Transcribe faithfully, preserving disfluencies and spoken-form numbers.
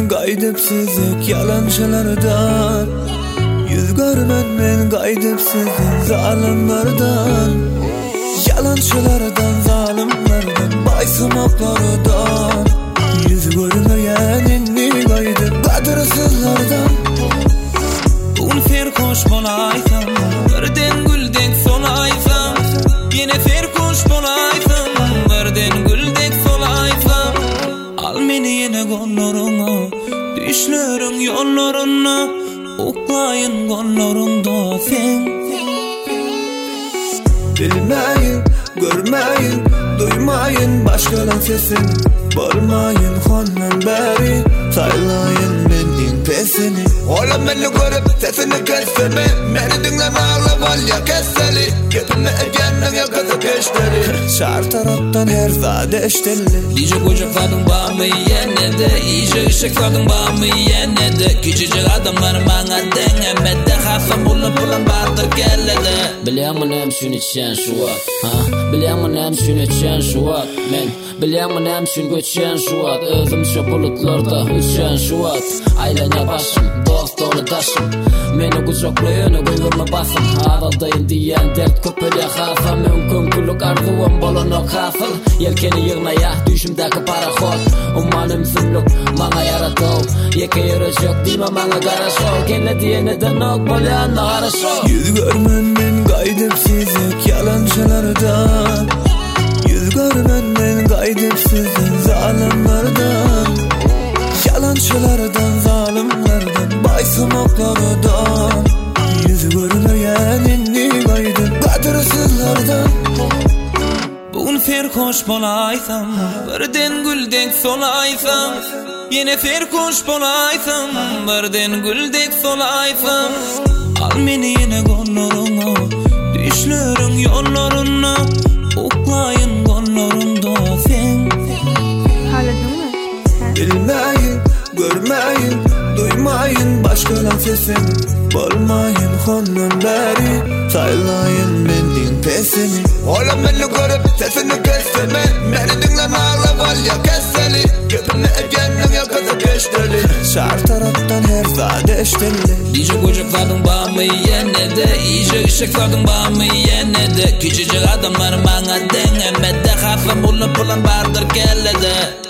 gaydepsizlik yalançılardan, yüz görmen men gaydepsizlik zalimlerden, yalançılardan, zalimlerden, baysamaklardan, yüz görmeyen inni gaydep kadırsızlardan. Un fer koş bolaysam, birden güldek solaysam, yine fer koş bolaysam, birden güldek solaysam. Al meni yine gollarına, düşlerin yollarına, oklayın gollarında sen. Bilmeyin, görmeyin, duymayın başkalan sesini, bolmayın ondan beri, saylayın menin pesini. Oğlum beni görüp sesini kessene, beni dinleme ağlamal ya kesseli, gepini egenin ya kızı keşteli, şar taraftan her zade eşteli. İyice kucakladın bağımı yine de, iyice ışıkladın bağımı yine de, küçücük adamlar bana denemede, hasam bulup bulan bardır gellede. Biliyorum nem şunu içen şu at, ha? Biliyorum nem şunu içen şu at, men biliyorum nem şunu geçen şu at, özüm şu bulutlarda uçan şu at, aylana başım, dost dolu taşım, meni kucaklayını kuyurma basım, ağaldayın diyen dert köpele hasa, mümkün kuluk arzuum bolunu kasıl, yelkeni yığmaya düşümdeki paraxot, umanım zümlük mana yaratov, yeke yarış yok diyme mana garaşov, kelle diyeneden ok bolyanna garaşov. Yüz görmen men gaydepsizlik yalançılardan, yüz görmen men gaydepsizlik zalimlerden, yalançılardan, zalimlerden, baysamaklardan, yüz görmeyen inni gaydep kadırsızlardan. Bugün fer koş bolaysam, birden güldek solaysam, yine fer koş bolaysam, birden güldek solaysam. Al meni yine gollarına, düşlerin yollarına, oklayın gollarında sen. Bilmeyin, görmeyin, duymayın başkalan sesini, bolmayın ondan beri, saylayın menin pesini. Oğlum beni görüp sesini kessene, beni dinleme ağlamal ya kesseli, gepini egenin ya kızı keşteli, şar taraftan her zade eşteli. İyice kucakladın bağımı yine de, iyice ışıkladın bağımı yine de, küçücük adamlar bana denemede, hasam bulup bulan bardır gellede.